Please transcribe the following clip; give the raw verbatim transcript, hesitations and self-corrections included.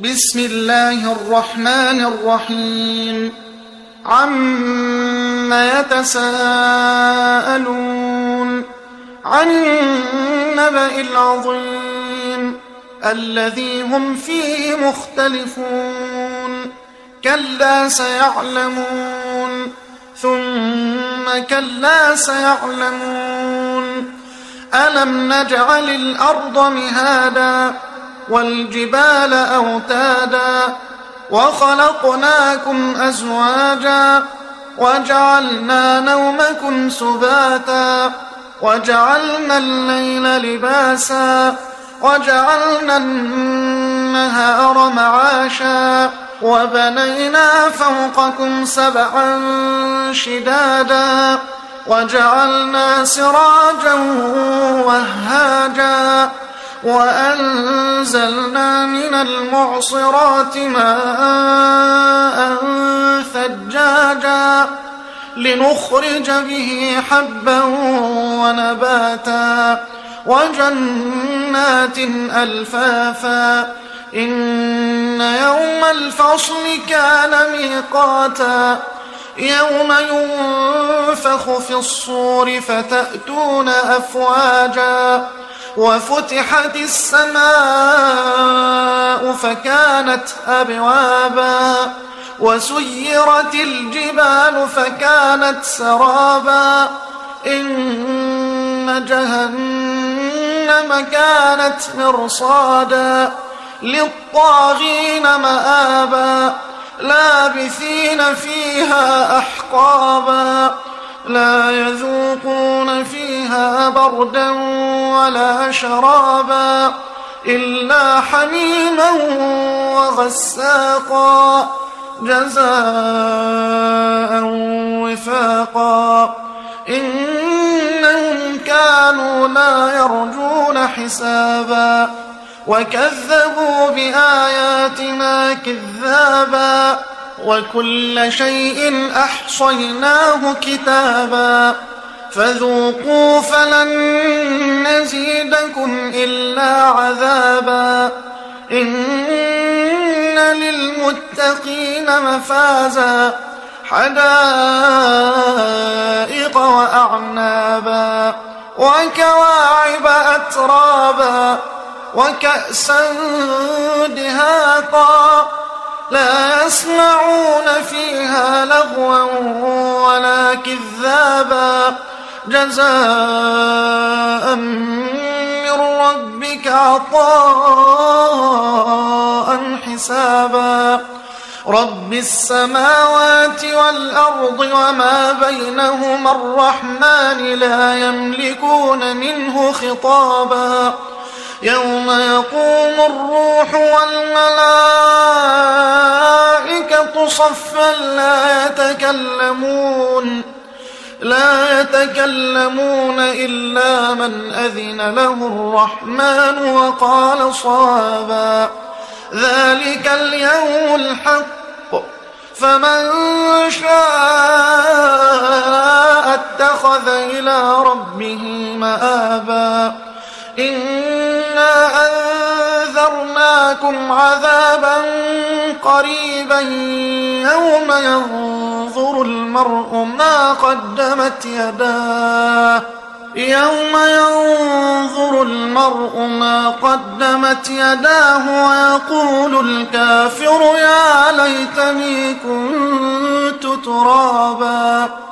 بسم الله الرحمن الرحيم عم يتساءلون عن النبأ العظيم الذي هم فيه مختلفون كلا سيعلمون ثم كلا سيعلمون ألم نجعل الأرض مهادا والجبال أوتادا وخلقناكم أزواجا وجعلنا نومكم سباتا وجعلنا الليل لباسا وجعلنا النهار معاشا وبنينا فوقكم سبعا شدادا وجعلنا سراجا وهاجا وأنزلنا من المعصرات ماء ثجاجا لنخرج به حبا ونباتا وجنات ألفافا إن يوم الفصل كان ميقاتا يوم ينفخ في الصور فتأتون أفواجا وفتحت السماء فكانت أبوابا وسيرت الجبال فكانت سرابا إن جهنم كانت مرصادا للطاغين مآبا لابثين فيها أحقابا لا يذوقون فيها بردا ولا شرابا إلا حميما وغساقا جزاء وفاقا إنهم كانوا لا يرجون حسابا وكذبوا بآياتنا كذابا وكل شيء أحصيناه كتابا فذوقوا فلن نزيدكم إلا عذابا إن للمتقين مفازا حدائق وأعنابا وكواعب أترابا وكأسا دهاقا لا يسمعون فيها لغوا ولا كذابا جزاء من ربك عطاء حسابا رب السماوات والأرض وما بينهما الرحمن لا يملكون منه خطابا يوم يقوم الروح والملائكة صفا لا يتكلمون لا يتكلمون إلا من أذن له الرحمن وقال صوابا ذلك اليوم الحق فمن شاء اتخذ إلى ربه مآبا إنا أنذرناكم عذابا قريبا يوم ينظر المرء ما قدمت يداه يوم ينظر المرء ما قدمت يداه ويقول الكافر يا ليتني كنت ترابا.